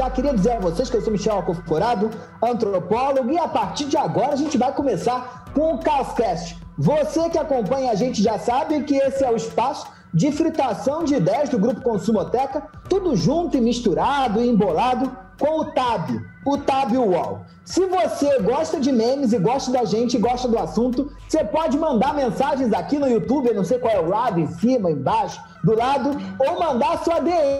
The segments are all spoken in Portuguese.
já queria dizer a vocês que eu sou Michel Alcoforado, antropólogo, e a partir de agora a gente vai começar com o Caoscast. Você que acompanha a gente já sabe que esse é o espaço de fritação de ideias do Grupo Consumoteca, tudo junto e misturado e embolado com o TAB UOL. Se você gosta de memes e gosta da gente e gosta do assunto, você pode mandar mensagens aqui no YouTube, eu não sei qual é o lado, em cima, embaixo, do lado, ou mandar sua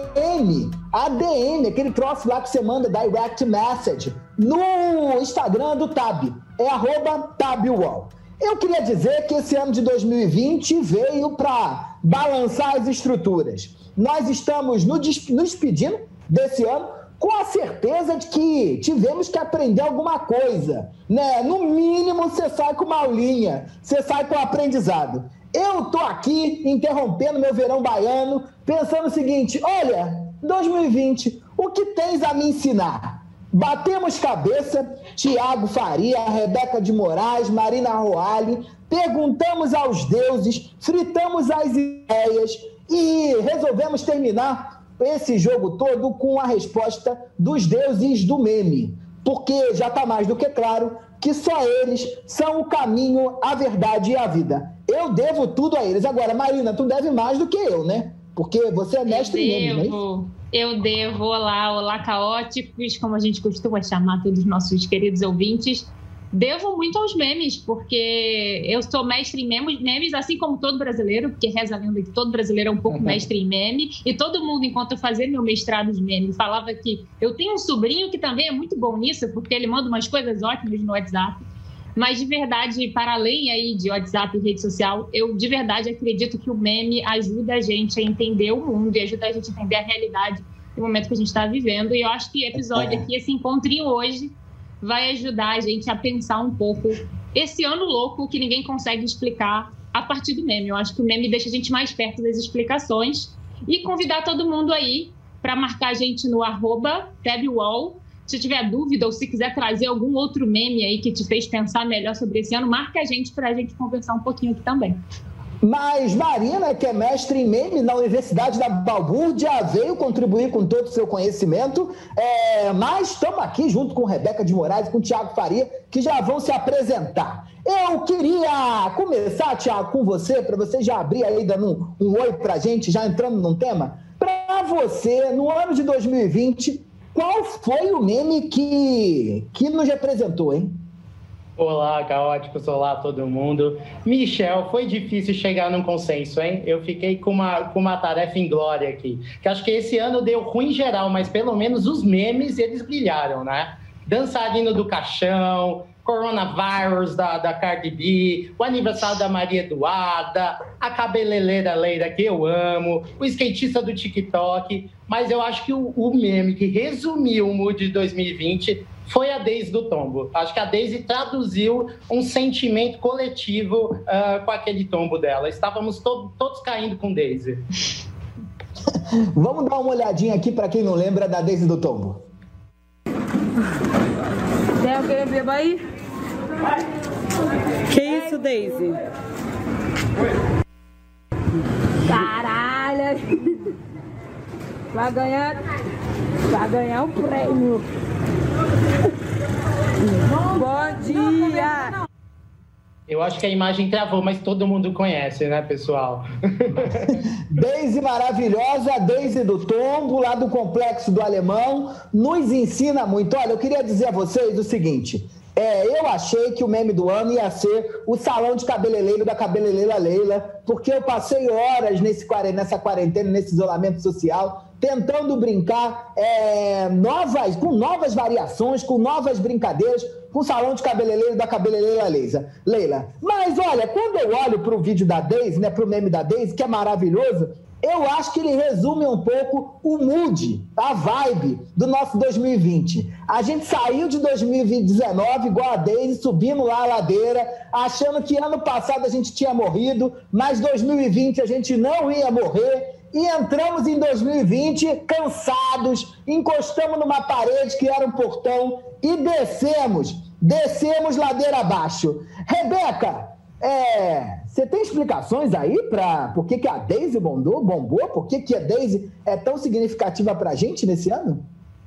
DM, aquele troço lá que você manda direct message, no Instagram do TAB, é @TABUOL. Eu queria dizer que esse ano de 2020 veio para balançar as estruturas. Nós estamos nos despedindo desse ano com a certeza de que tivemos que aprender alguma coisa, né? No mínimo, você sai com uma aulinha, você sai com um aprendizado. Eu tô aqui interrompendo meu verão baiano, pensando o seguinte: olha, 2020, o que tens a me ensinar? Batemos cabeça, Tiago Faria, Rebeca de Moraes, Marina Roale, perguntamos aos deuses, fritamos as ideias e resolvemos terminar esse jogo todo com a resposta dos deuses do meme. Porque já está mais do que claro que só eles são o caminho, a verdade e a vida. Eu devo tudo a eles. Agora, Marina, tu deve mais do que eu, né? Porque você é mestre em meme, não é isso? Eu devo. Olá, caóticos, como a gente costuma chamar todos os nossos queridos ouvintes. Devo muito aos memes, porque eu sou mestre em memes, assim como todo brasileiro, porque reza a lenda que todo brasileiro é um pouco mestre em meme, e todo mundo, enquanto eu fazia meu mestrado em meme, falava que eu tenho um sobrinho que também é muito bom nisso, porque ele manda umas coisas ótimas no WhatsApp. Mas, de verdade, para além aí de WhatsApp e rede social, eu, de verdade, acredito que o meme ajuda a gente a entender o mundo e ajuda a gente a entender a realidade do momento que a gente está vivendo. E eu acho que o episódio aqui, esse encontrinho hoje, vai ajudar a gente a pensar um pouco esse ano louco que ninguém consegue explicar a partir do meme. Eu acho que o meme deixa a gente mais perto das explicações. E convidar todo mundo aí para marcar a gente no @TabUOL. Se tiver dúvida ou se quiser trazer algum outro meme aí que te fez pensar melhor sobre esse ano, marca a gente para a gente conversar um pouquinho aqui também. Mas Marina, que é mestre em meme na Universidade da Balbúrdia, veio contribuir com todo o seu conhecimento, mas estamos aqui junto com Rebeca de Moraes e com Tiago Faria, que já vão se apresentar. Eu queria começar, Tiago, com você, para você já abrir aí, dando um oi para a gente, já entrando num tema. Para você, no ano de 2020, qual foi o meme que nos representou, hein? Olá, caóticos, olá todo mundo. Michel, foi difícil chegar num consenso, hein? Eu fiquei com uma tarefa inglória aqui. Que acho que esse ano deu ruim em geral, mas pelo menos os memes, eles brilharam, né? Dançarino do Caixão, Coronavirus da Cardi B, o aniversário da Maria Eduarda, a cabeleireira Leira, que eu amo, o skatista do TikTok. Mas eu acho que o meme que resumiu o mood de 2020 foi a Daisy do Tombo. Acho que a Daisy traduziu um sentimento coletivo com aquele tombo dela. Estávamos todos caindo com Daisy. Vamos dar uma olhadinha aqui para quem não lembra da Daisy do Tombo. Tem alguém beba aí? Que isso, Daisy? Caralho! Vai ganhar um prêmio. Bom dia! Eu acho que a imagem travou, mas todo mundo conhece, né, pessoal? Daisy maravilhosa, Daisy do Tombo, lá do Complexo do Alemão, nos ensina muito. Olha, eu queria dizer a vocês o seguinte... eu achei que o meme do ano ia ser o salão de cabeleireiro da cabeleireira Leila, porque eu passei horas nessa quarentena, nesse isolamento social, tentando brincar com novas variações, com novas brincadeiras, com o salão de cabeleireiro da cabeleireira Leila. Mas olha, quando eu olho para o vídeo da Daisy, né, para o meme da Daisy, que é maravilhoso, eu acho que ele resume um pouco o mood, a vibe do nosso 2020. A gente saiu de 2019 igual a Daisy, subindo lá a ladeira, achando que ano passado a gente tinha morrido, mas 2020 a gente não ia morrer. E entramos em 2020 cansados, encostamos numa parede que era um portão e descemos ladeira abaixo. Rebeca, você tem explicações aí para por que a Daisy bombou? Por que a Daisy é tão significativa para a gente nesse ano?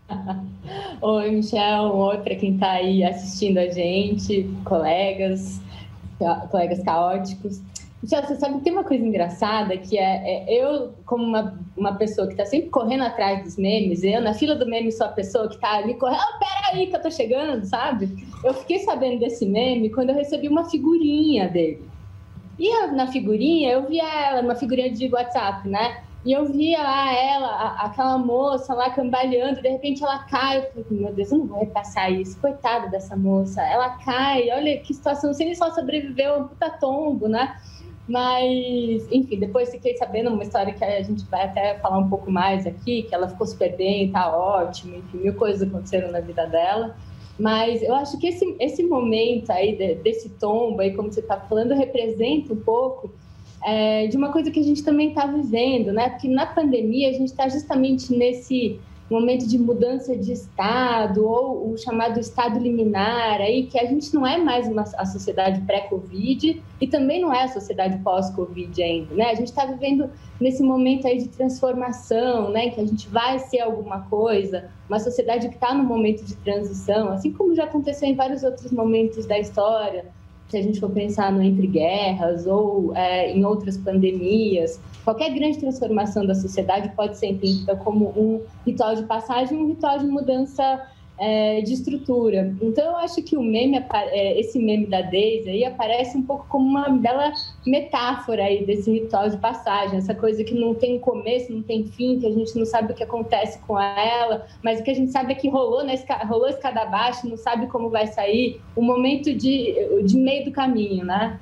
Oi, Michel. Oi para quem está aí assistindo a gente, colegas caóticos. Michel, você sabe que tem uma coisa engraçada que eu, como uma pessoa que está sempre correndo atrás dos memes, eu na fila do meme sou a pessoa que está ali correndo, peraí que eu tô chegando, sabe? Eu fiquei sabendo desse meme quando eu recebi uma figurinha dele. E na figurinha, eu vi ela, uma figurinha de WhatsApp, né? E eu via lá ela, aquela moça lá cambaleando, de repente ela cai. Eu falei, meu Deus, eu não vou repassar isso, coitada dessa moça. Ela cai, olha que situação, se ele só sobreviveu a um puta tombo, né? Mas, enfim, depois fiquei sabendo uma história que a gente vai até falar um pouco mais aqui, que ela ficou super bem, tá ótimo, enfim, mil coisas aconteceram na vida dela. Mas eu acho que esse momento aí desse tombo, aí, como você está falando, representa um pouco de uma coisa que a gente também está vivendo, né? Porque na pandemia a gente está justamente nesse momento de mudança de estado, ou o chamado estado liminar, aí, que a gente não é mais a sociedade pré-Covid e também não é a sociedade pós-Covid ainda, né? A gente está vivendo nesse momento aí de transformação, né? Que a gente vai ser alguma coisa, uma sociedade que está no momento de transição, assim como já aconteceu em vários outros momentos da história, se a gente for pensar no Entre Guerras ou em outras pandemias. Qualquer grande transformação da sociedade pode ser entendida como um ritual de passagem, um ritual de mudança de estrutura. Então, eu acho que esse meme da Daisy aí aparece um pouco como uma bela metáfora aí desse ritual de passagem, essa coisa que não tem começo, não tem fim, que a gente não sabe o que acontece com ela, mas o que a gente sabe é que rolou escada abaixo, não sabe como vai sair, um momento de meio do caminho, né?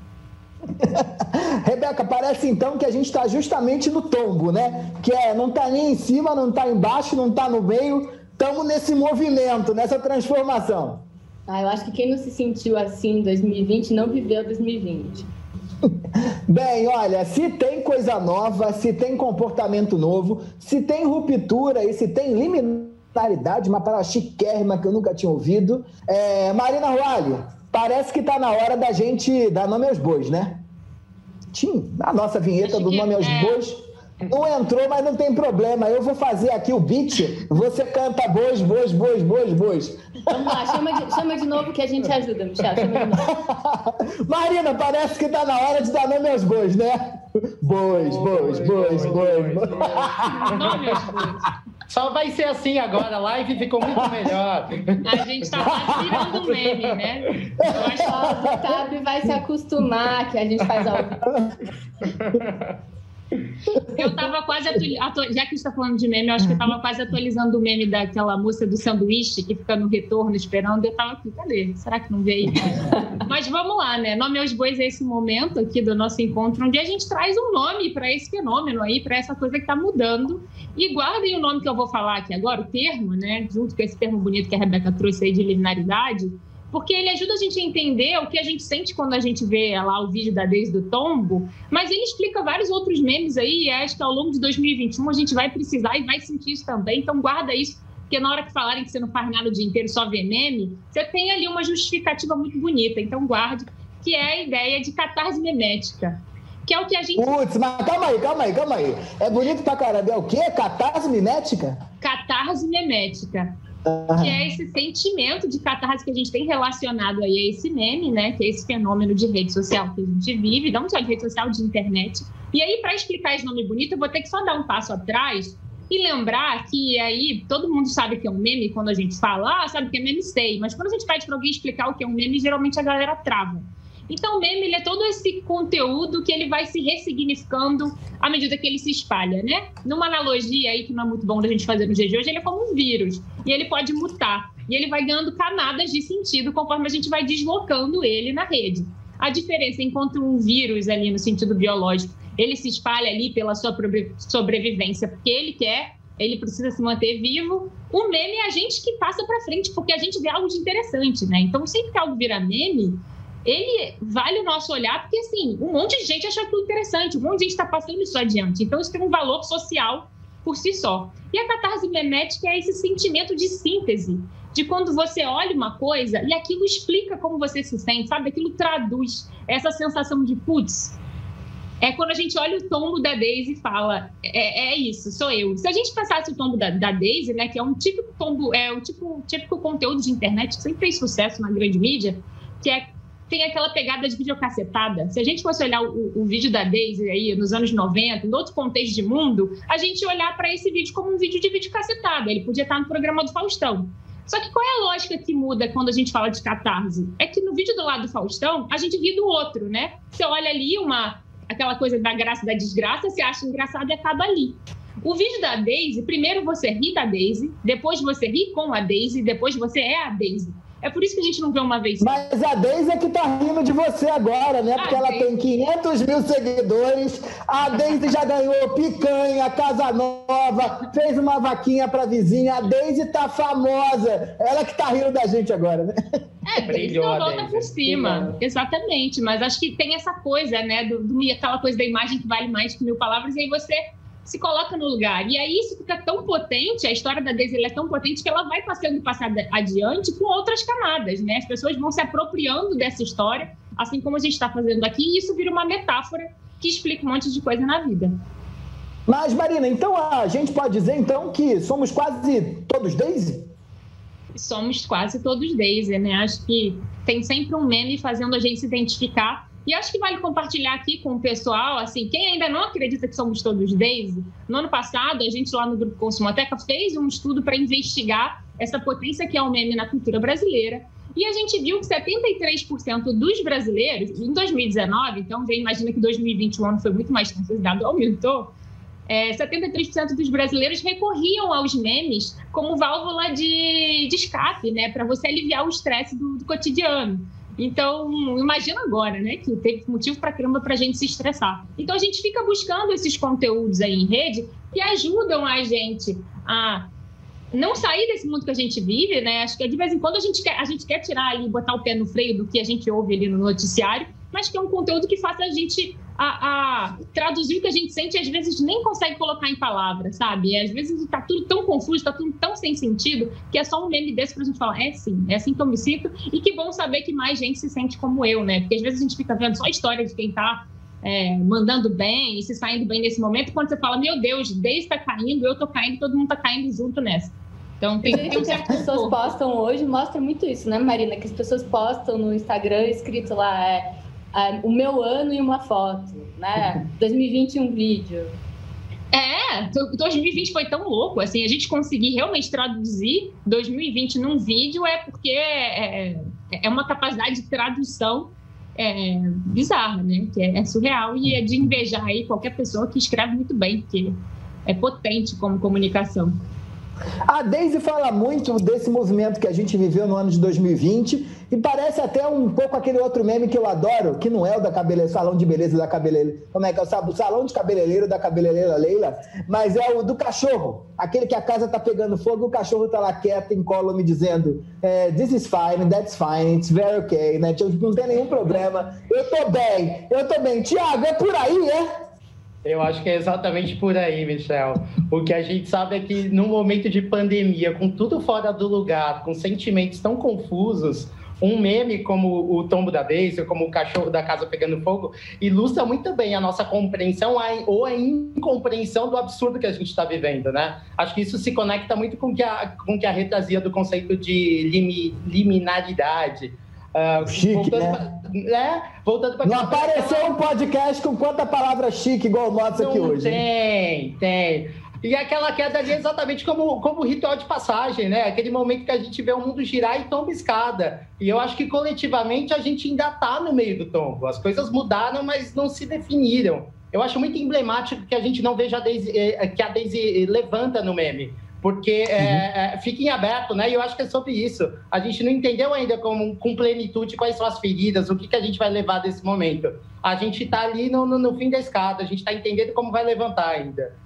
Rebeca, parece então que a gente está justamente no tombo, né? Que não está nem em cima, não está embaixo, não está no meio, estamos nesse movimento, nessa transformação. Eu acho que quem não se sentiu assim em 2020 não viveu 2020. Bem, olha, se tem coisa nova, se tem comportamento novo, se tem ruptura e se tem liminaridade, uma palavra chiquérrima que eu nunca tinha ouvido. Marina Ruali, parece que está na hora da gente dar nome aos bois, né? A nossa vinheta do nome aos bois não entrou, mas não tem problema. Eu vou fazer aqui o beat, você canta bois, bois, bois, bois, bois. Vamos lá, chama de novo que a gente ajuda, Michel, chama de novo. Marina, parece que está na hora de dar nome aos bois, né? Bois, bois, bois, bois. Nome aos bois. Só vai ser assim agora, a live ficou muito melhor. A gente tá quase virando um meme, né? Eu acho que o Tabi vai se acostumar que a gente faz ao Eu tava quase já que está falando de meme, eu acho que eu tava quase atualizando o meme daquela moça do sanduíche que fica no retorno esperando. Eu tava aqui, cadê? Será que não veio? Mas vamos lá, né? Nome aos bois é esse momento aqui do nosso encontro, onde a gente traz um nome para esse fenômeno aí, para essa coisa que tá mudando. E guardem o nome que eu vou falar aqui agora, o termo, né? Junto com esse termo bonito que a Rebeca trouxe aí de liminaridade, porque ele ajuda a gente a entender o que a gente sente quando a gente vê lá o vídeo da Daisy do tombo, mas ele explica vários outros memes aí, e acho que ao longo de 2021 a gente vai precisar e vai sentir isso também, então guarda isso, porque na hora que falarem que você não faz nada o dia inteiro, só vê meme, você tem ali uma justificativa muito bonita, então guarde, que é a ideia de catarse memética, que é o que a gente... Putz, mas calma aí. É bonito pra caramba, é o quê? Catarse memética? Catarse memética. Que é esse sentimento de catarse que a gente tem relacionado aí a esse meme, né? Que é esse fenômeno de rede social que a gente vive, não só de rede social, de internet. E aí, para explicar esse nome bonito, eu vou ter que só dar um passo atrás e lembrar que aí todo mundo sabe que é um meme quando a gente fala, sabe que é meme, sei. Mas quando a gente pede para alguém explicar o que é um meme, geralmente a galera trava. Então, o meme, ele é todo esse conteúdo que ele vai se ressignificando à medida que ele se espalha, né? Numa analogia aí que não é muito bom da gente fazer no dia de hoje, ele é como um vírus. E ele pode mutar. E ele vai ganhando camadas de sentido conforme a gente vai deslocando ele na rede. A diferença enquanto um vírus ali no sentido biológico, ele se espalha ali pela sua sobrevivência, porque ele precisa se manter vivo. O meme é a gente que passa para frente, porque a gente vê algo de interessante, né? Então, sempre que algo vira meme, ele vale o nosso olhar, porque, assim, um monte de gente acha aquilo interessante, um monte de gente está passando isso adiante. Então, isso tem um valor social por si só. E a catarse memética é esse sentimento de síntese, de quando você olha uma coisa e aquilo explica como você se sente, sabe? Aquilo traduz essa sensação de, putz, é quando a gente olha o tombo da Daisy e fala, é isso, sou eu. Se a gente pensasse o tombo da Daisy, né, que é um típico tombo, típico conteúdo de internet que sempre fez sucesso na grande mídia, tem aquela pegada de videocassetada. Se a gente fosse olhar o vídeo da Daisy aí nos anos 90, em outro contexto de mundo, a gente ia olhar para esse vídeo como um vídeo de videocassetada. Ele podia estar no programa do Faustão. Só que qual é a lógica que muda quando a gente fala de catarse? É que no vídeo do lado do Faustão, a gente ri do outro, né? Você olha ali aquela coisa da graça e da desgraça, você acha engraçado e acaba ali. O vídeo da Daisy, primeiro você ri da Daisy, depois você ri com a Daisy, depois você é a Daisy. É por isso que a gente não vê uma vez. Mas a Daisy é que tá rindo de você agora, né? Porque ela tem 500 mil seguidores. A Daisy já ganhou picanha, casa nova, fez uma vaquinha pra vizinha. A Daisy tá famosa. Ela que tá rindo da gente agora, né? Brilhou a volta por cima. Brilhou. Exatamente. Mas acho que tem essa coisa, né? Aquela coisa da imagem que vale mais que 1000 palavras. E aí você se coloca no lugar. E aí isso fica tão potente, a história da Daisy é tão potente que ela vai sendo passada adiante com outras camadas, né? As pessoas vão se apropriando dessa história, assim como a gente está fazendo aqui, e isso vira uma metáfora que explica um monte de coisa na vida. Mas, Marina, então a gente pode dizer, então, que somos quase todos Daisy? Somos quase todos Daisy, né? Acho que tem sempre um meme fazendo a gente se identificar. E acho que vale compartilhar aqui com o pessoal, assim, quem ainda não acredita que somos todos Daisy, no ano passado, a gente lá no Grupo Consumoteca fez um estudo para investigar essa potência que é o meme na cultura brasileira. E a gente viu que 73% dos brasileiros, em 2019, então já imagina que 2020 o ano foi muito mais tempo, esse dado aumentou, 73% dos brasileiros recorriam aos memes como válvula de escape, né, para você aliviar o estresse do cotidiano. Então, imagina agora, né, que teve motivo pra caramba pra gente se estressar. Então, a gente fica buscando esses conteúdos aí em rede que ajudam a gente a não sair desse mundo que a gente vive, né? Acho que de vez em quando a gente quer tirar ali, botar o pé no freio do que a gente ouve ali no noticiário, mas que é um conteúdo que faça a gente a traduzir o que a gente sente e às vezes nem consegue colocar em palavras, sabe? E às vezes tá tudo tão confuso, tá tudo tão sem sentido, que é só um meme desse pra gente falar, é assim que eu me sinto, e que bom saber que mais gente se sente como eu, né? Porque às vezes a gente fica vendo só a história de quem tá mandando bem e se saindo bem nesse momento, quando você fala, meu Deus, Daisy tá caindo, eu tô caindo, todo mundo tá caindo junto nessa. Então, tem um certo que as pessoas postam hoje mostra muito isso, né, Marina? Que as pessoas postam no Instagram escrito lá, o meu ano e uma foto, né? 2020 um vídeo. 2020 foi tão louco, assim, a gente conseguir realmente traduzir 2020 num vídeo porque é uma capacidade de tradução bizarra, né? Que é surreal e é de invejar aí qualquer pessoa que escreve muito bem, porque é potente como comunicação. A Daisy fala muito desse movimento que a gente viveu no ano de 2020 e parece até um pouco aquele outro meme que eu adoro, que não é o da salão de beleza da cabeleireira, como é que é o salão de cabeleireiro da cabeleireira Leila, mas é o do cachorro, aquele que a casa tá pegando fogo e o cachorro tá lá quieto, incólume, dizendo this is fine, that's fine, it's very okay, né? Não tem nenhum problema, eu tô bem. Tiago, é por aí, Eu acho que é exatamente por aí, Michel. O que a gente sabe é que num momento de pandemia, com tudo fora do lugar, com sentimentos tão confusos, um meme como o tombo da Daisy, como o cachorro da casa pegando fogo, ilustra muito bem a nossa compreensão ou a incompreensão do absurdo que a gente está vivendo, né? Acho que isso se conecta muito com que a Rê trazia do conceito de liminaridade. Chique, voltando pra não apareceu um podcast com quanta palavra chique igual o nosso aqui hoje. Tem. E aquela queda ali é exatamente como ritual de passagem, né? Aquele momento que a gente vê o mundo girar e tomba escada. E eu acho que coletivamente a gente ainda está no meio do tombo. As coisas mudaram, mas não se definiram. Eu acho muito emblemático que a gente não veja que a Daisy levanta no meme. Porque fica em aberto, né? E eu acho que é sobre isso. A gente não entendeu ainda com plenitude quais são as feridas, o que a gente vai levar desse momento. A gente está ali no fim da escada, a gente está entendendo como vai levantar ainda.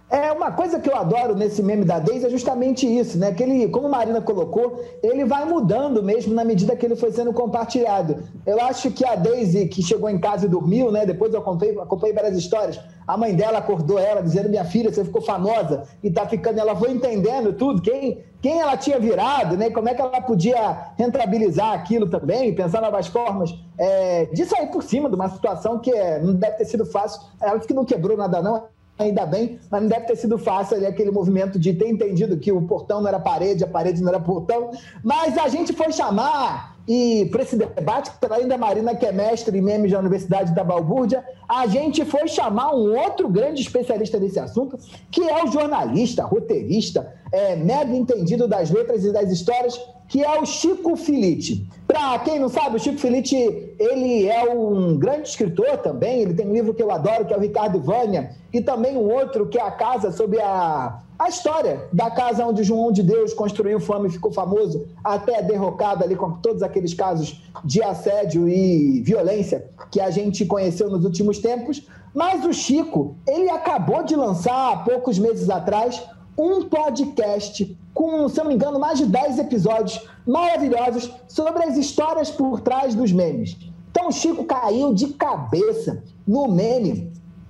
Uma coisa que eu adoro nesse meme da Daisy é justamente isso, né? Que ele, como a Marina colocou, ele vai mudando mesmo na medida que ele foi sendo compartilhado. Eu acho que a Daisy, que chegou em casa e dormiu, né? Depois eu acompanhei várias histórias. A mãe dela acordou ela dizendo: minha filha, você ficou famosa e tá ficando. Ela foi entendendo tudo, quem ela tinha virado, né? Como é que ela podia rentabilizar aquilo também, pensar novas formas de sair por cima de uma situação que não deve ter sido fácil. Ela que não quebrou nada, não. Ainda bem, mas não deve ter sido fácil ali aquele movimento de ter entendido que o portão não era parede, a parede não era portão. Mas a gente foi chamar, e para esse debate, além da Marina, que é mestre em memes da Universidade da Balbúrdia, a gente foi chamar um outro grande especialista nesse assunto, que é o jornalista, roteirista, mega entendido das letras e das histórias, que é o Chico Filitti. Para quem não sabe, o Chico Filitti, ele é um grande escritor também, ele tem um livro que eu adoro, que é o Ricardo e Vânia, e também um outro, que é A Casa, sobre a história da casa onde João de Deus construiu fama e ficou famoso, até derrocado ali com todos aqueles casos de assédio e violência que a gente conheceu nos últimos tempos. Mas o Chico, ele acabou de lançar, há poucos meses atrás, um podcast com, se eu não me engano, mais de 10 episódios maravilhosos sobre as histórias por trás dos memes. Então o Chico caiu de cabeça no meme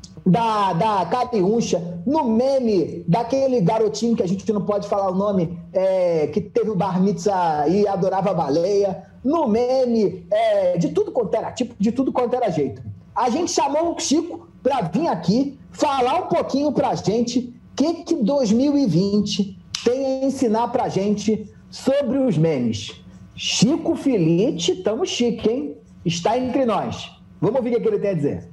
da Cariúcha, no meme daquele garotinho que a gente não pode falar o nome, que teve o bar mitzvah e adorava a baleia, no meme de tudo quanto era tipo, de tudo quanto era jeito. A gente chamou o Chico para vir aqui falar um pouquinho para a gente o que 2020 tem a ensinar pra gente sobre os memes. Chico Filitti, tamo chique, hein? Está entre nós. Vamos ouvir o que ele tem a dizer.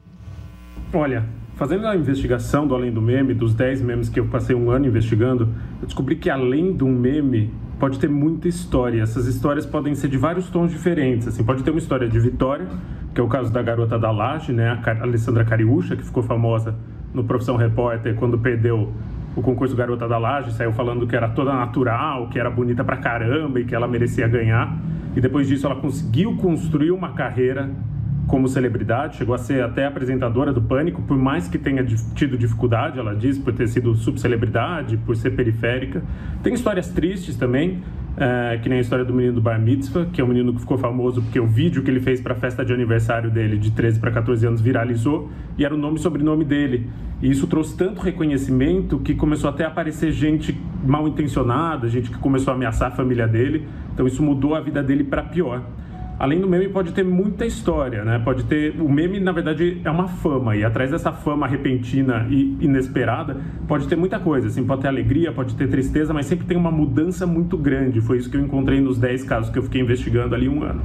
Olha, fazendo a investigação do Além do Meme, dos 10 memes que eu passei um ano investigando, eu descobri que além de um meme, pode ter muita história. Essas histórias podem ser de vários tons diferentes. Assim, pode ter uma história de vitória, que é o caso da garota da Laje, né? A Alessandra Cariúcha, que ficou famosa no Profissão Repórter quando perdeu o concurso Garota da Laje, saiu falando que era toda natural, que era bonita pra caramba e que ela merecia ganhar. E depois disso ela conseguiu construir uma carreira como celebridade, chegou a ser até apresentadora do Pânico, por mais que tenha tido dificuldade, ela diz, por ter sido subcelebridade, por ser periférica. Tem histórias tristes também, que nem a história do menino do Bar Mitzvah, que é um menino que ficou famoso porque o vídeo que ele fez para a festa de aniversário dele, de 13 para 14 anos, viralizou, e era o nome e sobrenome dele. E isso trouxe tanto reconhecimento que começou até a aparecer gente mal intencionada, gente que começou a ameaçar a família dele. Então isso mudou a vida dele para pior. Além do meme, pode ter muita história, né? Pode ter... O meme, na verdade, é uma fama, e atrás dessa fama repentina e inesperada, pode ter muita coisa, assim, pode ter alegria, pode ter tristeza, mas sempre tem uma mudança muito grande. Foi isso que eu encontrei nos 10 casos que eu fiquei investigando ali um ano.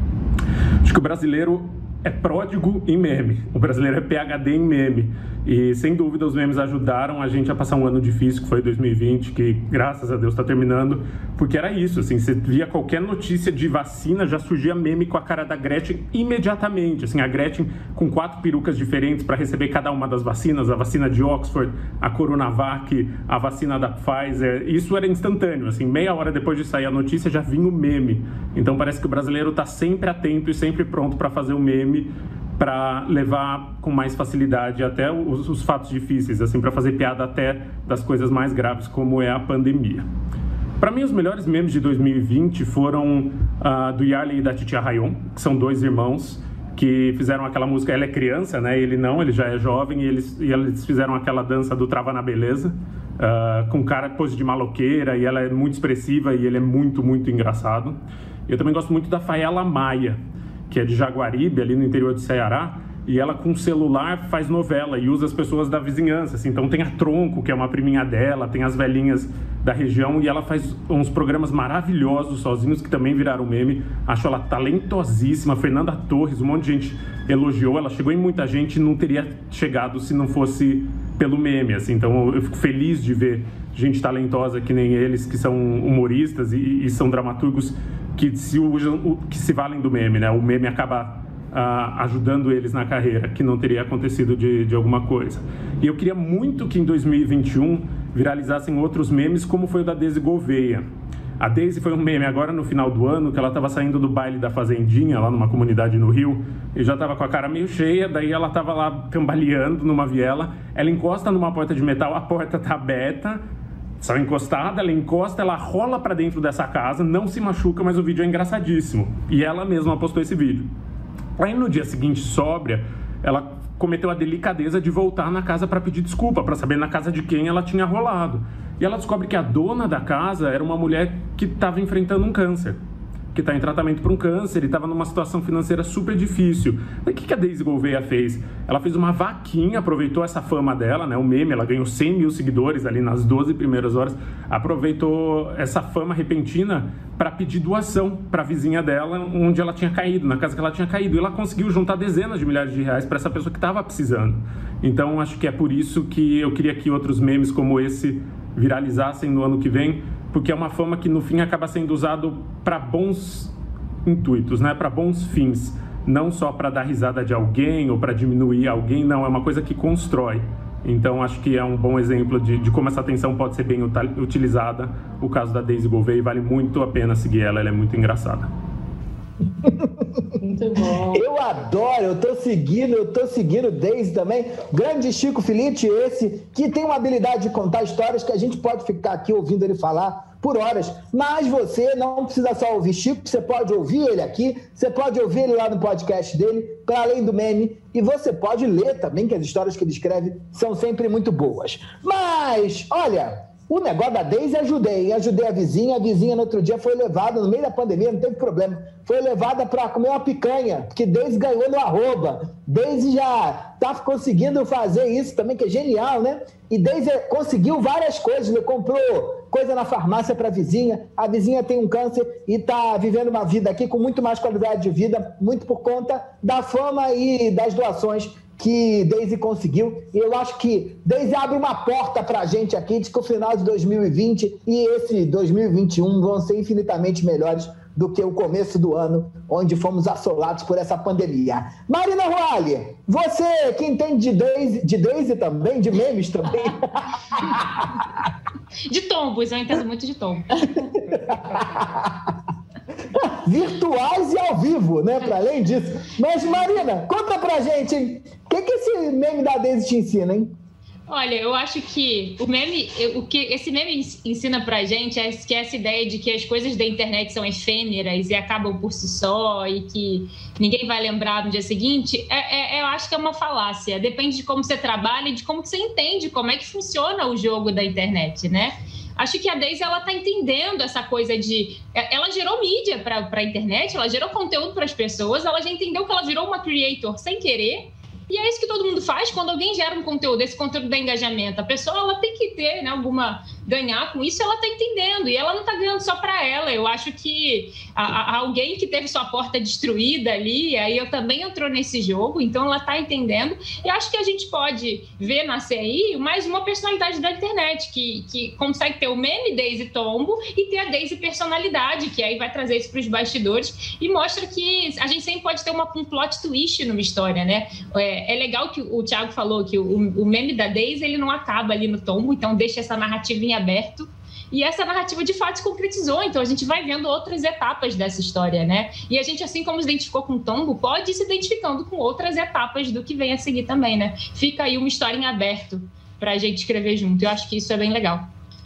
Acho que o brasileiro é pródigo em meme, o brasileiro é PhD em meme, e sem dúvida os memes ajudaram a gente a passar um ano difícil, que foi 2020, que graças a Deus está terminando, porque era isso, assim, você via qualquer notícia de vacina, já surgia meme com a cara da Gretchen imediatamente, assim, a Gretchen com 4 perucas diferentes para receber cada uma das vacinas, a vacina de Oxford, a Coronavac, a vacina da Pfizer, isso era instantâneo, assim, meia hora depois de sair a notícia já vinha o meme. Então parece que o brasileiro está sempre atento e sempre pronto para fazer o meme, para levar com mais facilidade até os fatos difíceis, assim, para fazer piada até das coisas mais graves, como é a pandemia. Para mim, os melhores memes de 2020 foram do Yarley e da Titia Rayon, que são 2 irmãos que fizeram aquela música Ela é Criança, né? Ele não, ele já é jovem, e eles fizeram aquela dança do Trava na Beleza, com cara pose de maloqueira, e ela é muito expressiva e ele é muito, muito engraçado. Eu também gosto muito da Faela Maia, que é de Jaguaribe, ali no interior de Ceará, e ela com celular faz novela e usa as pessoas da vizinhança, assim. Então tem a Tronco, que é uma priminha dela, tem as velhinhas da região, e ela faz uns programas maravilhosos sozinhos que também viraram meme. Acho ela talentosíssima. Fernanda Torres, um monte de gente elogiou, ela chegou em muita gente e não teria chegado se não fosse pelo meme, assim. Então eu fico feliz de ver gente talentosa que nem eles, que são humoristas e são dramaturgos que se valem do meme, né? O meme acaba ajudando eles na carreira, que não teria acontecido de alguma coisa. E eu queria muito que em 2021 viralizassem outros memes, como foi o da Desi Gouveia. A Daisy foi um meme agora no final do ano, que ela estava saindo do baile da Fazendinha, lá numa comunidade no Rio, e já estava com a cara meio cheia, daí ela estava lá cambaleando numa viela, ela encosta numa porta de metal, a porta tá aberta, só encostada, ela encosta, ela rola para dentro dessa casa, não se machuca, mas o vídeo é engraçadíssimo. E ela mesma postou esse vídeo. Aí no dia seguinte, sóbria, ela cometeu a delicadeza de voltar na casa para pedir desculpa, para saber na casa de quem ela tinha rolado. E ela descobre que a dona da casa era uma mulher que estava enfrentando um câncer, que está em tratamento para um câncer e estava numa situação financeira super difícil. E o que a Daisy Gouveia fez? Ela fez uma vaquinha, aproveitou essa fama dela, né, o meme, ela ganhou 100 mil seguidores ali nas 12 primeiras horas, aproveitou essa fama repentina para pedir doação para a vizinha dela, onde ela tinha caído, na casa que ela tinha caído. E ela conseguiu juntar dezenas de milhares de reais para essa pessoa que estava precisando. Então, acho que é por isso que eu queria que outros memes como esse viralizassem no ano que vem, porque é uma fama que no fim acaba sendo usado para bons intuitos, né? Para bons fins, não só para dar risada de alguém ou para diminuir alguém, não, é uma coisa que constrói. Então acho que é um bom exemplo de como essa atenção pode ser bem utilizada. O caso da Daisy Gouveia, vale muito a pena seguir ela é muito engraçada. Muito bom. Eu adoro, eu tô seguindo Daisy também. Grande Chico Filite, esse que tem uma habilidade de contar histórias que a gente pode ficar aqui ouvindo ele falar por horas, mas você não precisa só ouvir Chico, você pode ouvir ele aqui, você pode ouvir ele lá no podcast dele, para além do meme, e você pode ler também, que as histórias que ele escreve são sempre muito boas. Mas, olha, o negócio da Daisy ajudei a vizinha no outro dia foi levada, no meio da pandemia, não teve problema, foi levada para comer uma picanha, porque Daisy ganhou no @. Daisy já tá conseguindo fazer isso também, que é genial, né? E Daisy conseguiu várias coisas, ele comprou coisa na farmácia para a vizinha tem um câncer e tá vivendo uma vida aqui com muito mais qualidade de vida, muito por conta da fama e das doações que Daisy conseguiu. E eu acho que Daisy abre uma porta pra gente aqui de que o final de 2020 e esse 2021 vão ser infinitamente melhores do que o começo do ano, onde fomos assolados por essa pandemia. Marina Ruali, você que entende de Daisy também, de memes também. De tombos, eu entendo muito de tombos. Virtuais e ao vivo, né? Para além disso. Mas, Marina, conta pra gente, hein? O que esse meme da Daisy te ensina, hein? Olha, eu acho que o que esse meme ensina pra gente é que essa ideia de que as coisas da internet são efêmeras e acabam por si só e que ninguém vai lembrar no dia seguinte, eu acho que é uma falácia. Depende de como você trabalha e de como você entende como é que funciona o jogo da internet, né? Acho que a Daisy, ela tá entendendo essa coisa de... Ela gerou mídia para a internet, ela gerou conteúdo para as pessoas, ela já entendeu que ela virou uma creator sem querer. E é isso que todo mundo faz quando alguém gera um conteúdo, esse conteúdo dá engajamento. A pessoa, ela tem que ter, né, ganhar com isso, ela tá entendendo. E ela não tá ganhando só para ela. Eu acho que alguém que teve sua porta destruída ali, aí eu também entrou nesse jogo, então ela tá entendendo. E acho que a gente pode ver nascer aí mais uma personalidade da internet, que consegue ter o meme Daisy Tombo e ter a Daisy personalidade, que aí vai trazer isso pros bastidores e mostra que a gente sempre pode ter um plot twist numa história, né? É legal que o Thiago falou que o meme da Daisy, ele não acaba ali no tombo, então deixa essa narrativa em aberto. E essa narrativa, de fato, se concretizou. Então, a gente vai vendo outras etapas dessa história, né? E a gente, assim como se identificou com o tombo, pode ir se identificando com outras etapas do que vem a seguir também, né? Fica aí uma história em aberto pra gente escrever junto. Eu acho que isso é bem legal.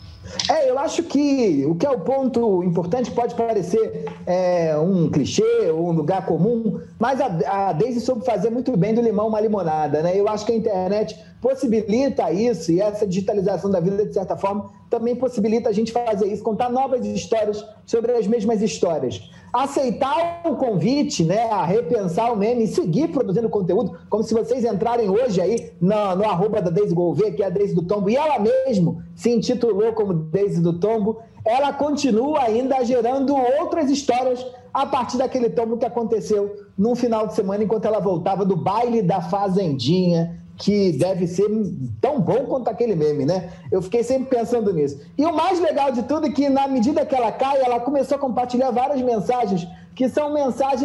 Eu acho que o que é o ponto importante pode parecer um clichê ou um lugar comum, mas a Daisy soube fazer muito bem do limão uma limonada, né? Eu acho que a internet possibilita isso, e essa digitalização da vida, de certa forma, também possibilita a gente fazer isso, contar novas histórias sobre as mesmas histórias. Aceitar o convite, né, a repensar o meme e seguir produzindo conteúdo, como se vocês entrarem hoje aí no @ da Daisy Gouveia, que é a Daisy do Tombo, e ela mesmo se intitulou como Daisy do Tombo, ela continua ainda gerando outras histórias a partir daquele tombo que aconteceu num final de semana, enquanto ela voltava do baile da Fazendinha, que deve ser tão bom quanto aquele meme, né? Eu fiquei sempre pensando nisso. E o mais legal de tudo é que, na medida que ela cai, ela começou a compartilhar várias mensagens, que são mensagens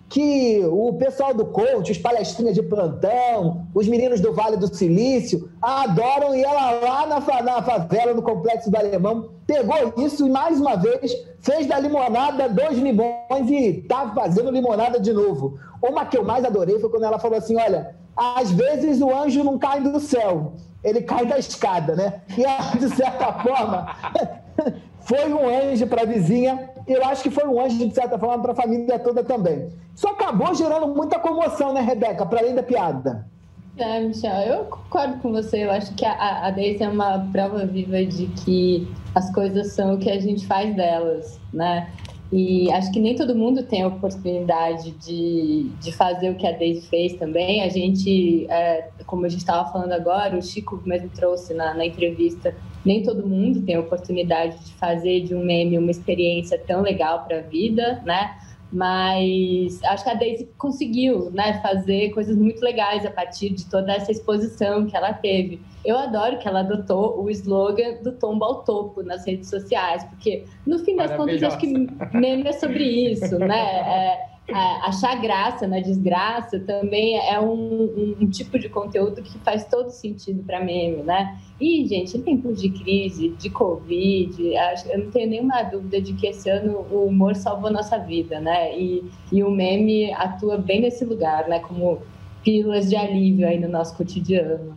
que o pessoal do coach, os palestrinhas de plantão, os meninos do Vale do Silício adoram, e ela lá na favela, no Complexo do Alemão, pegou isso e mais uma vez fez da limonada 2 limões e tá fazendo limonada de novo. Uma que eu mais adorei foi quando ela falou assim, olha, às vezes o anjo não cai do céu, ele cai da escada, né? E de certa forma foi um anjo para a vizinha, eu acho que foi um anjo de certa forma para a família toda também. Isso acabou gerando muita comoção, né, Rebeca, para além da piada. Michel, eu concordo com você. Eu acho que a Daisy é uma prova viva de que as coisas são o que a gente faz delas, né? E acho que nem todo mundo tem a oportunidade de fazer o que a Daisy fez também. A gente, como a gente estava falando agora, o Chico mesmo trouxe na entrevista, nem todo mundo tem a oportunidade de fazer de um meme uma experiência tão legal para a vida, né? Mas acho que a Daisy conseguiu, né, fazer coisas muito legais a partir de toda essa exposição que ela teve. Eu adoro que ela adotou o slogan do tombo ao topo nas redes sociais, porque no fim das contas acho que meme é sobre isso, né? Achar graça na desgraça também é um tipo de conteúdo que faz todo sentido para meme, né? E, gente, em tempos de crise, de Covid, eu não tenho nenhuma dúvida de que esse ano o humor salvou nossa vida, né? E o meme atua bem nesse lugar, né? Como pílulas de alívio aí no nosso cotidiano.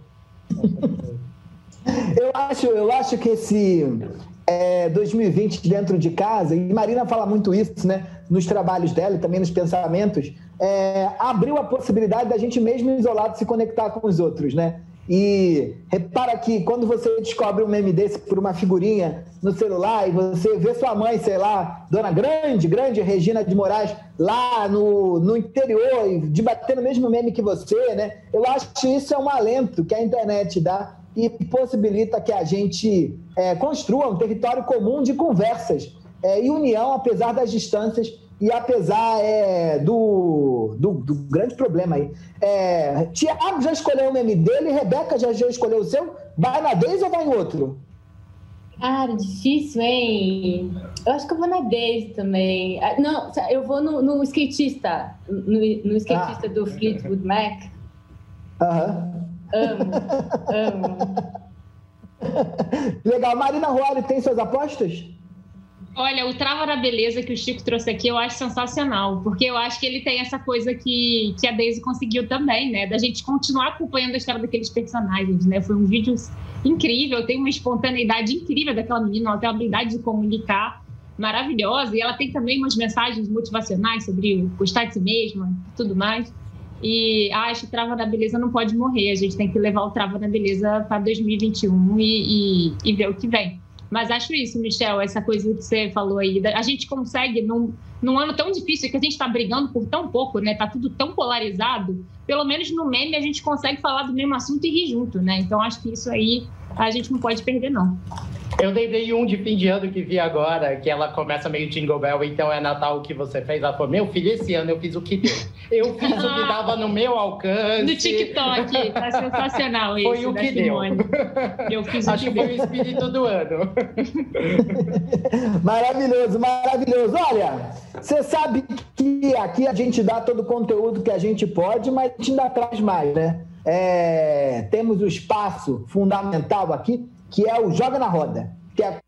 Eu acho que esse 2020 dentro de casa, e Marina fala muito isso, né, nos trabalhos dela e também nos pensamentos, abriu a possibilidade da gente mesmo isolado se conectar com os outros, né? E repara que quando você descobre um meme desse por uma figurinha no celular e você vê sua mãe, sei lá, dona grande Regina de Moraes, lá no interior, debatendo o mesmo meme que você, né? Eu acho que isso é um alento que a internet dá e possibilita que a gente construa um território comum de conversas e união, apesar das distâncias e apesar do grande problema aí. Tiago já escolheu o meme dele, Rebeca já escolheu o seu. Vai na Daisy ou vai em outro? Cara, difícil, hein? Eu acho que eu vou na Daisy também. Não, eu vou no skatista. No skatista do Fleetwood Mac. Aham. Amo. Legal. Marina Roalho, tem suas apostas? Olha, o Trava na Beleza que o Chico trouxe aqui eu acho sensacional, porque eu acho que ele tem essa coisa que a Daisy conseguiu também, né? Da gente continuar acompanhando a história daqueles personagens, né? Foi um vídeo incrível, tem uma espontaneidade incrível daquela menina, ela tem uma habilidade de comunicar maravilhosa, e ela tem também umas mensagens motivacionais sobre gostar de si mesma e tudo mais. E acho que o Trava na Beleza não pode morrer, a gente tem que levar o Trava na Beleza para 2021 e ver o que vem. Mas acho isso, Michel, essa coisa que você falou aí, a gente consegue, num ano tão difícil, que a gente está brigando por tão pouco, né? Tá tudo tão polarizado, pelo menos no meme a gente consegue falar do mesmo assunto e rir junto, né? Então acho que isso aí a gente não pode perder, não. Eu lembrei um de fim de ano que vi agora, que ela começa meio Jingle Bell, então é Natal o que você fez. Ela falou, meu filho, esse ano eu fiz o que deu. Eu fiz o que dava no meu alcance. No TikTok, tá sensacional isso. Foi o que Simone. deu. Eu fiz Acho o que que foi o espírito do ano. Maravilhoso, maravilhoso. Olha, você sabe que aqui a gente dá todo o conteúdo que a gente pode, mas a gente ainda traz mais, né? Temos o espaço fundamental aqui, que é o Joga na Roda, que é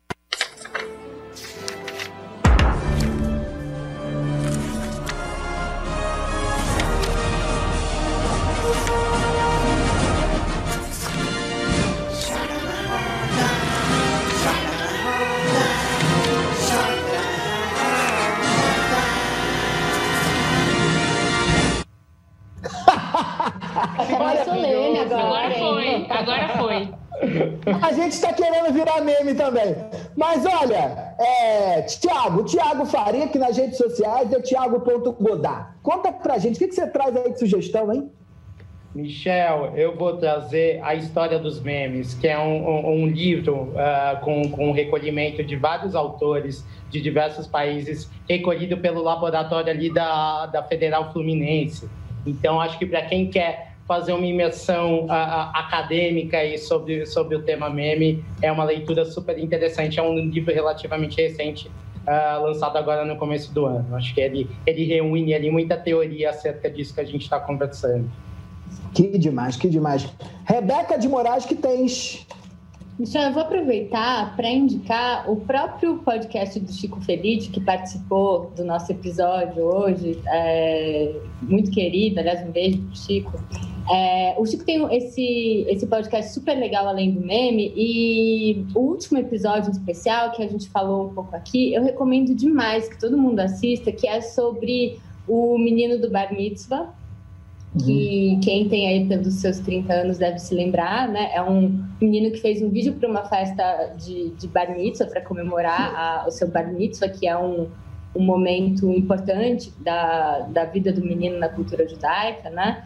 Agora foi. A gente está querendo virar meme também. Mas olha, Thiago Faria, que nas redes sociais é Thiago.godard. Conta pra gente, o que você traz aí de sugestão, hein? Michel, eu vou trazer a História dos Memes, que é um livro com um recolhimento de vários autores de diversos países, recolhido pelo laboratório ali da Federal Fluminense. Então, acho que para quem quer fazer uma imersão acadêmica aí sobre o tema meme, é uma leitura super interessante, é um livro relativamente recente, lançado agora no começo do ano. Acho que ele reúne ali muita teoria acerca disso que a gente está conversando. Que demais, que demais. Rebeca de Moraes, que tens? Michel, eu vou aproveitar para indicar o próprio podcast do Chico Feliz, que participou do nosso episódio hoje, muito querido, aliás, um beijo pro Chico. O Chico tem esse podcast super legal, Além do Meme, e o último episódio especial, que a gente falou um pouco aqui, eu recomendo demais que todo mundo assista, que é sobre o menino do Bar Mitzvah, que quem tem aí pelos seus 30 anos deve se lembrar, né? É um menino que fez um vídeo para uma festa de Bar Mitzvah, para comemorar o seu Bar Mitzvah, que é um momento importante da vida do menino na cultura judaica, né?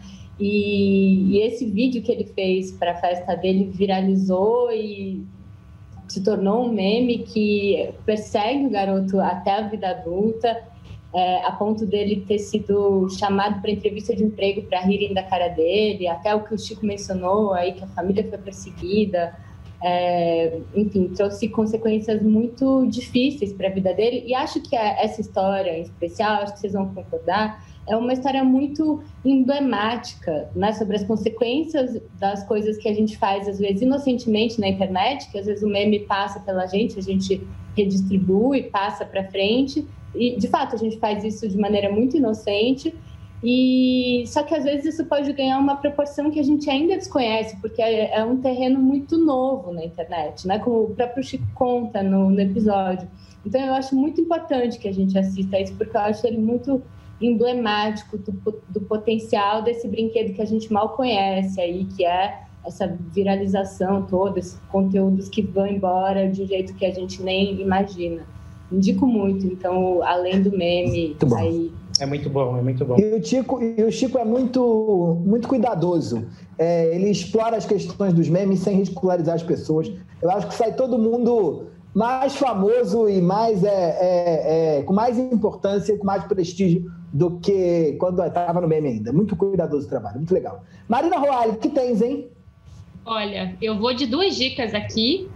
E esse vídeo que ele fez para a festa dele viralizou e se tornou um meme que persegue o garoto até a vida adulta, a ponto dele ter sido chamado para entrevista de emprego para rirem da cara dele, até o que o Chico mencionou aí, que a família foi perseguida, enfim, trouxe consequências muito difíceis para a vida dele. E acho que essa história em especial, acho que vocês vão concordar, é uma história muito emblemática, né, sobre as consequências das coisas que a gente faz, às vezes, inocentemente na internet, que às vezes o meme passa pela gente, a gente redistribui, passa para frente, e, de fato, a gente faz isso de maneira muito inocente, só que às vezes isso pode ganhar uma proporção que a gente ainda desconhece, porque é um terreno muito novo na internet, né, como o próprio Chico conta no episódio. Então, eu acho muito importante que a gente assista isso, porque eu acho ele muito emblemático do potencial desse brinquedo que a gente mal conhece aí, que é essa viralização toda, esses conteúdos que vão embora de um jeito que a gente nem imagina. Indico muito, então, Além do Meme, aí... É muito bom, é muito bom. E o Chico é muito, muito cuidadoso. Ele explora as questões dos memes sem ridicularizar as pessoas. Eu acho que sai todo mundo mais famoso e mais, com mais importância e com mais prestígio do que quando estava no meme ainda. Muito cuidadoso o trabalho, muito legal. Marina Roalho, o que tens, hein? Olha, eu vou de 2 dicas aqui.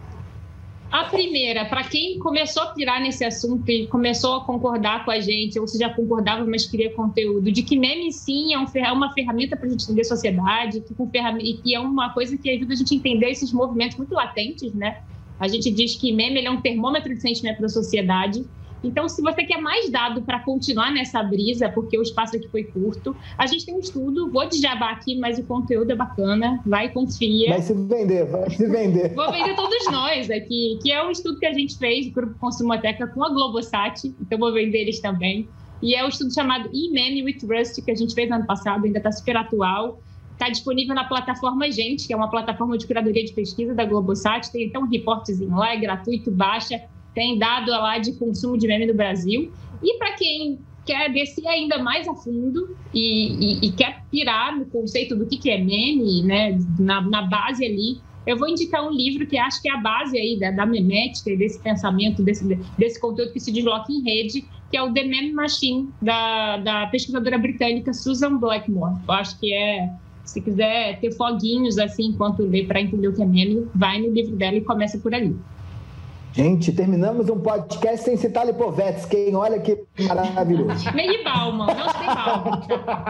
A primeira, para quem começou a pirar nesse assunto e começou a concordar com a gente, ou se já concordava, mas queria conteúdo, de que meme sim é uma ferramenta para a gente entender a sociedade, que é uma coisa que ajuda a gente a entender esses movimentos muito latentes, né? A gente diz que meme é um termômetro de sentimento da sociedade. Então, se você quer mais dado para continuar nessa brisa, porque o espaço aqui foi curto, a gente tem um estudo, vou desjabar aqui, mas o conteúdo é bacana, vai, confia. Vai se vender. Vou vender todos nós aqui, que é um estudo que a gente fez, o Grupo Consumoteca, com a Globosat, então vou vender eles também. E é um estudo chamado E-Meme with Trust, que a gente fez no ano passado, ainda está super atual. Está disponível na plataforma Gente, que é uma plataforma de curadoria de pesquisa da Globosat, tem então um reportezinho lá, é gratuito, baixa. Tem dado lá de consumo de meme no Brasil. E para quem quer descer ainda mais a fundo e quer pirar no conceito do que é meme, né, na base ali, eu vou indicar um livro que acho que é a base aí da memética e desse pensamento, desse conteúdo que se desloca em rede, que é o The Meme Machine, da pesquisadora britânica Susan Blackmore. Eu acho que se quiser ter foguinhos assim enquanto lê para entender o que é meme, vai no livro dela e começa por ali. Gente, terminamos um podcast sem citar Lipovetsky, hein? Olha que maravilhoso. Meio Bauman, não sei Bauman.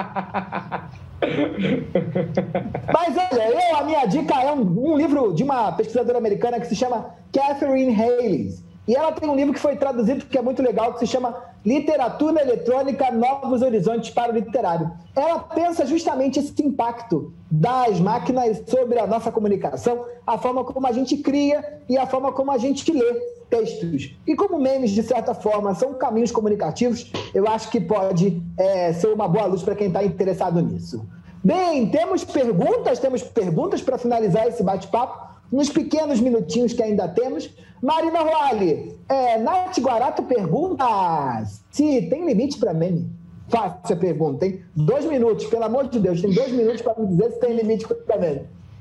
Mas olha, a minha dica é um livro de uma pesquisadora americana que se chama Catherine Hayles. E ela tem um livro que foi traduzido, que é muito legal, que se chama Literatura Eletrônica, Novos Horizontes para o Literário. Ela pensa justamente esse impacto das máquinas sobre a nossa comunicação, a forma como a gente cria e a forma como a gente lê textos. E como memes, de certa forma, são caminhos comunicativos, eu acho que pode ser uma boa luz para quem está interessado nisso. Bem, temos perguntas para finalizar esse bate-papo, nos pequenos minutinhos que ainda temos. Marina Roalho, Nath Guarato pergunta se tem limite para meme. Fácil a pergunta, hein? 2 minutos, pelo amor de Deus, tem 2 minutos para me dizer se tem limite para meme.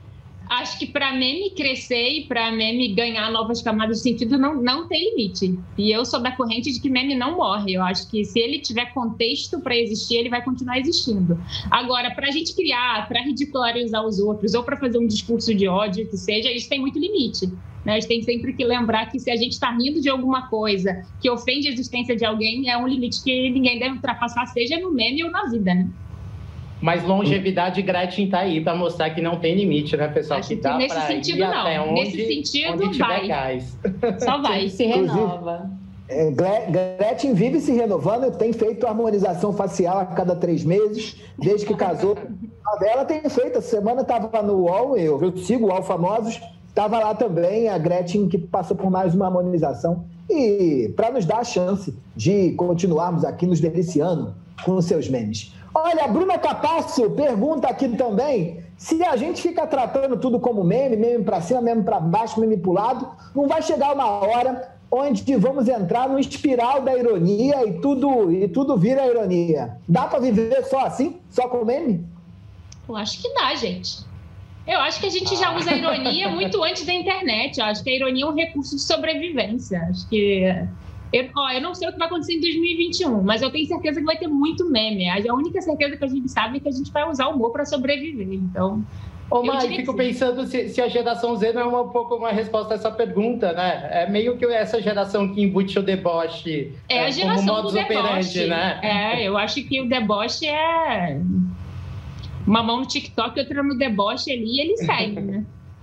Acho que para meme crescer e para meme ganhar novas camadas de sentido não tem limite. E eu sou da corrente de que meme não morre. Eu acho que se ele tiver contexto para existir, ele vai continuar existindo. Agora, para a gente criar, para ridicularizar os outros ou para fazer um discurso de ódio, que seja, isso tem muito limite. Né? A gente tem sempre que lembrar que se a gente está rindo de alguma coisa que ofende a existência de alguém, é um limite que ninguém deve ultrapassar, seja no meme ou na vida, né? Mas longevidade Gretchen tá aí para mostrar que não tem limite, né, pessoal? Acho que dá nesse sentido, não. Até nesse sentido, vai. Gás. Só vai. Se renova. Gretchen vive se renovando, tem feito harmonização facial a cada 3 meses, desde que casou. Ela tem feito, essa semana estava no UOL, eu sigo o UOL Famosos, estava lá também a Gretchen, que passou por mais uma harmonização. E para nos dar a chance de continuarmos aqui nos deliciando com os seus memes. Olha, a Bruna Capasso pergunta aqui também se a gente fica tratando tudo como meme, meme para cima, meme para baixo, meme para o lado, não vai chegar uma hora onde vamos entrar no espiral da ironia e tudo vira ironia. Dá para viver só assim? Só com meme? Eu acho que dá, gente. Eu acho que a gente já usa a ironia muito antes da internet. Eu acho que a ironia é um recurso de sobrevivência. Acho que... Eu não sei o que vai acontecer em 2021, mas eu tenho certeza que vai ter muito meme. A única certeza que a gente sabe é que a gente vai usar o humor para sobreviver. Então, Ô, Mai, fico pensando se a geração Z não é um pouco uma resposta a essa pergunta, né? É meio que essa geração que embute o deboche a geração como modus do operandi, né? Eu acho que o deboche é uma mão no TikTok e outra no deboche ali e ele segue, né?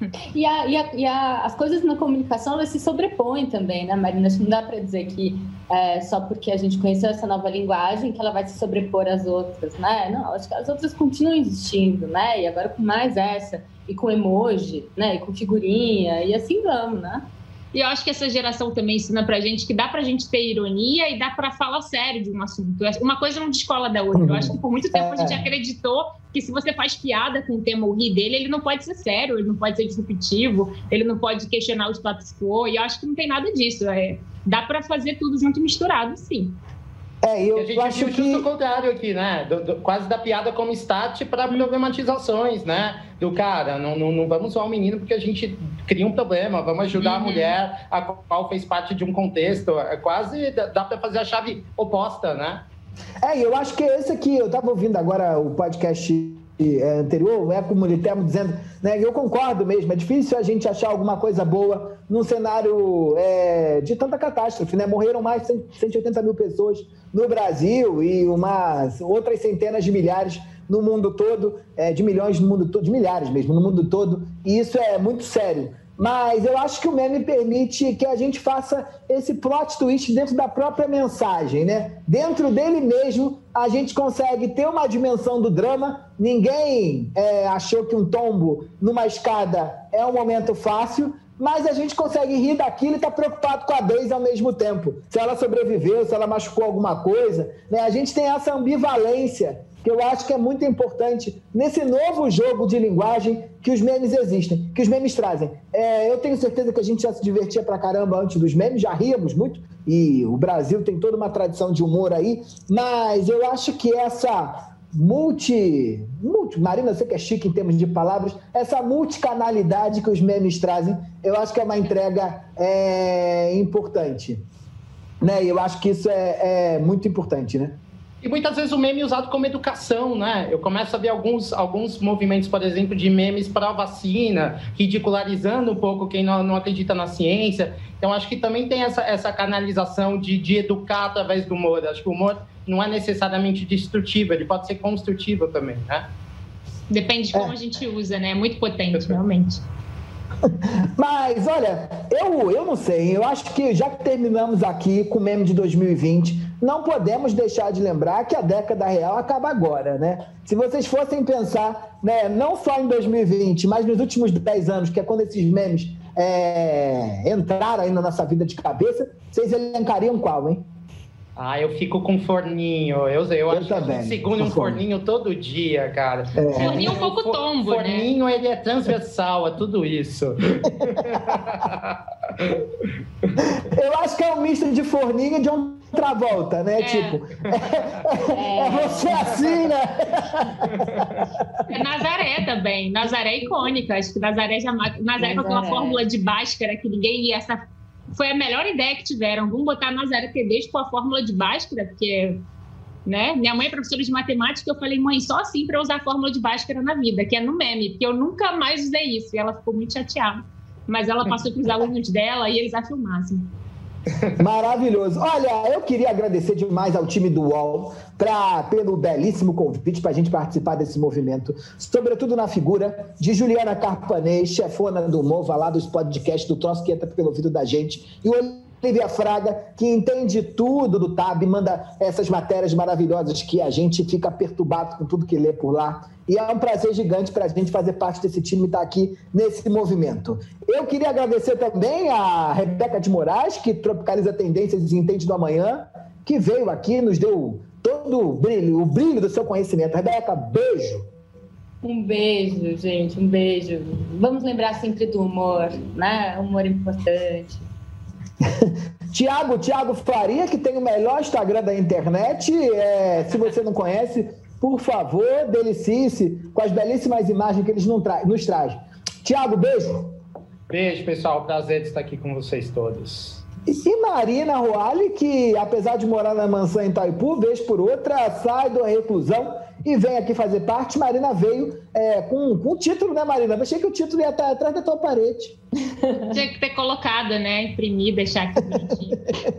As coisas na comunicação, elas se sobrepõem também, né, Marina? Acho que não dá para dizer que só porque a gente conheceu essa nova linguagem que ela vai se sobrepor às outras, né? Não, acho que as outras continuam existindo, né? E agora com mais essa, e com emoji, né? E com figurinha, e assim vamos, né? E eu acho que essa geração também ensina pra gente que dá pra gente ter ironia e dá pra falar sério de um assunto. Uma coisa não descola da outra. Eu acho que por muito tempo a gente acreditou que se você faz piada com o tema ou ri dele, ele não pode ser sério, ele não pode ser disruptivo, ele não pode questionar o status quo. E eu acho que não tem nada disso. Dá pra fazer tudo junto e misturado, sim. Eu a gente acho viu justo o contrário aqui, né? Quase da piada como start para problematizações, né? Do cara, não vamos zoar o menino porque a gente cria um problema, vamos ajudar a mulher a qual fez parte de um contexto. Quase dá para fazer a chave oposta, né? Eu acho que esse aqui, eu estava ouvindo agora o podcast anterior, o Eco Militemo dizendo, né, eu concordo mesmo, é difícil a gente achar alguma coisa boa num cenário de tanta catástrofe, né? Morreram mais de 180 mil pessoas no Brasil e outras centenas de milhares no mundo todo, de milhões no mundo todo, de milhares mesmo no mundo todo, e isso é muito sério. Mas eu acho que o meme permite que a gente faça esse plot twist dentro da própria mensagem, né? Dentro dele mesmo, a gente consegue ter uma dimensão do drama. Ninguém achou que um tombo numa escada é um momento fácil, mas a gente consegue rir daquilo e estar preocupado com a Daisy ao mesmo tempo. Se ela sobreviveu, se ela machucou alguma coisa, né? A gente tem essa ambivalência que eu acho que é muito importante nesse novo jogo de linguagem que os memes existem, que os memes trazem. Eu tenho certeza que a gente já se divertia pra caramba antes dos memes, já ríamos muito, e o Brasil tem toda uma tradição de humor aí, mas eu acho que essa Marina, você que é chique em termos de palavras, essa multicanalidade que os memes trazem, eu acho que é uma entrega importante. Né? E eu acho que isso é muito importante, né? E muitas vezes o meme é usado como educação, né? Eu começo a ver alguns movimentos, por exemplo, de memes para a vacina, ridicularizando um pouco quem não acredita na ciência. Então, acho que também tem essa canalização de educar através do humor. Acho que o humor não é necessariamente destrutivo, ele pode ser construtivo também, né? Depende de como a gente usa, né? É muito potente, realmente. Mas, olha, eu não sei, eu acho que já que terminamos aqui com o meme de 2020, não podemos deixar de lembrar que a década real acaba agora, né? Se vocês fossem pensar, né, não só em 2020, mas nos últimos 10 anos, que é quando esses memes entraram aí na nossa vida de cabeça, vocês elencariam qual, hein? Eu fico com forninho. Eu acho também, que seguro um forninho todo dia, cara. Forninho um pouco tombo, forninho, né? Ele é transversal a tudo isso. Eu acho que é um misto de forninho e John Travolta, né? Tipo, é você assim, né? É Nazaré também. Nazaré é icônica. Acho que Nazaré com aquela fórmula de Bhaskara que ninguém ia. Essa foi a melhor ideia que tiveram. Vamos botar Nazaré Tedesco com a fórmula de Bhaskara, porque, né? Minha mãe é professora de matemática. Eu falei, mãe, só assim para usar a fórmula de Bhaskara na vida, que é no meme, porque eu nunca mais usei isso. E ela ficou muito chateada. Mas ela passou para os alunos dela e eles a filmassem. Maravilhoso. Olha, eu queria agradecer demais ao time do UOL pelo belíssimo convite para a gente participar desse movimento, sobretudo na figura de Juliana Carpanês, chefona do Mova, lá dos podcasts do Troço que entra pelo ouvido da gente, e o Olivia Fraga, que entende tudo do TAB, manda essas matérias maravilhosas que a gente fica perturbado com tudo que lê por lá. E é um prazer gigante para a gente fazer parte desse time e estar aqui nesse movimento. Eu queria agradecer também a Rebeca de Moraes, que tropicaliza tendências e entende do amanhã, que veio aqui e nos deu todo o brilho do seu conhecimento. Rebeca, beijo! Um beijo, gente, um beijo. Vamos lembrar sempre do humor, né? Humor importante. Tiago Faria, que tem o melhor Instagram da internet. Se você não conhece, por favor, delicie-se com as belíssimas imagens que eles nos trazem. Tiago, beijo. Beijo, pessoal. Prazer de estar aqui com vocês todos. E Marina Roale, que apesar de morar na mansão em Itaipu, vez por outra, sai da reclusão e vem aqui fazer parte. Marina veio com o título, né, Marina? Eu achei que o título ia estar atrás da tua parede. Tinha que ter colocado, né? Imprimir, deixar aqui bonitinho.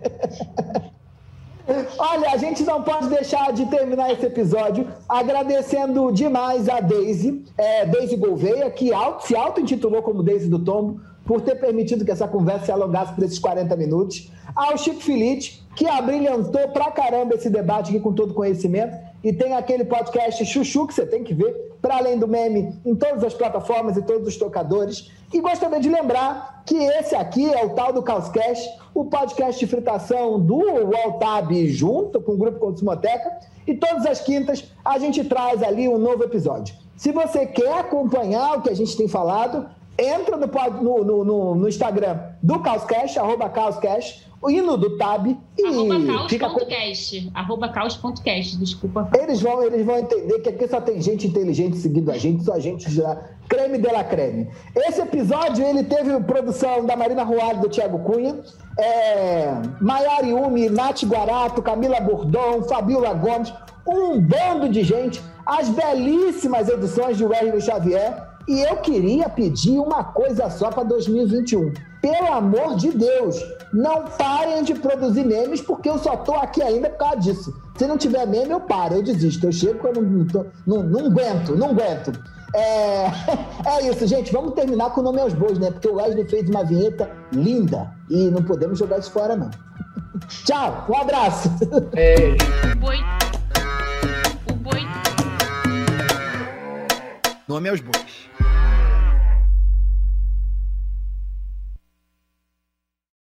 Olha, a gente não pode deixar de terminar esse episódio agradecendo demais a Daisy Gouveia, que se auto-intitulou como Daisy do Tombo, por ter permitido que essa conversa se alongasse por esses 40 minutos. Ao Chico Filite, que abrilhantou pra caramba esse debate aqui com todo conhecimento, e tem aquele podcast Chuchu, que você tem que ver, para além do meme, em todas as plataformas e todos os tocadores. E gostaria de lembrar que esse aqui é o tal do Causcast, o podcast de fritação do UOL-TAB junto com o Grupo Consumoteca, e todas as quintas a gente traz ali um novo episódio. Se você quer acompanhar o que a gente tem falado, entra no Instagram do Causcast, @Causcast, e no do TAB e fica @caus.cast, desculpa. Eles vão entender que aqui só tem gente inteligente seguindo a gente, só gente já creme de la creme. Esse episódio ele teve produção da Marina Roale, do Thiago Cunha, Maiara Yumi, Nath Guarato, Camila Bordon, Fabiola Gomes, um bando de gente, as belíssimas edições de Wesley Xavier. E eu queria pedir uma coisa só para 2021. Pelo amor de Deus, não parem de produzir memes, porque eu só estou aqui ainda por causa disso. Se não tiver meme, eu paro, eu desisto. Eu chego quando não aguento. É isso, gente. Vamos terminar com o nome aos bois, né? Porque o Wesley fez uma vinheta linda e não podemos jogar isso fora, não. Tchau, um abraço. Beijo. Nome aos bois.